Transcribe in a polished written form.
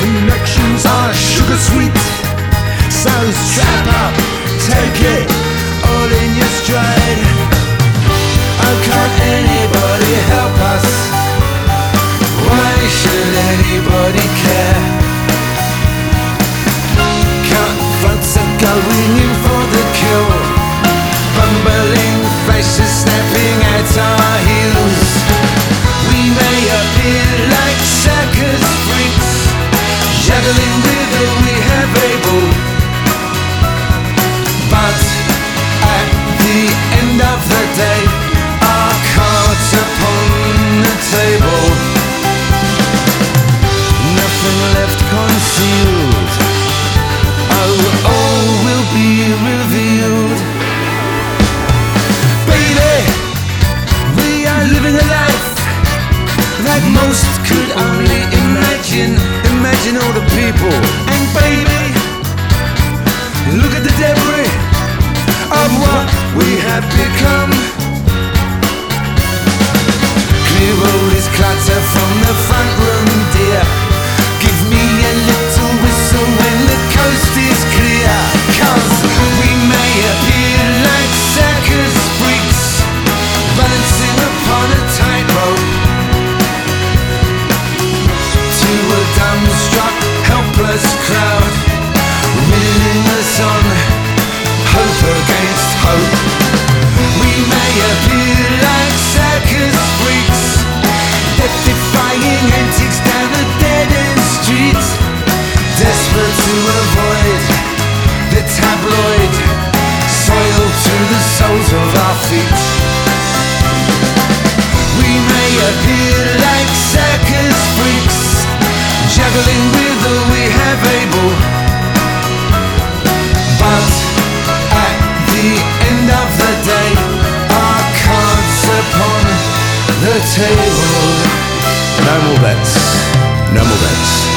connections are sugar sweet. So strap up, take it all in your stride. Oh, can't anybody help us? Why should anybody care? Cut fronts are going in for the kill. Bumbling faces snapping at our heels. We may appear like circus freaks, juggling with all we have able. But at the end of the day, our cards upon the table. Nothing left concealed. Oh, all will be revealed. Baby, we are living a life that most could only imagine. Imagine all the people. And baby, look at the debris of what we have become. Clear all this clutter from the front room, dear. Give me a little whistle when the coast is clear. 'Cause we may appear like circus freaks, balancing upon a tightrope, to a dumbstruck, helpless crowd, reeling us on, hope against hope. We may appear like circus freaks, death-defying antics down the dead-end streets, desperate to avoid the tabloid soil to the soles of our feet. We may appear like circus freaks, juggling with all we have able. But at the end of the day, our cards upon the table. No more bets. No more bets.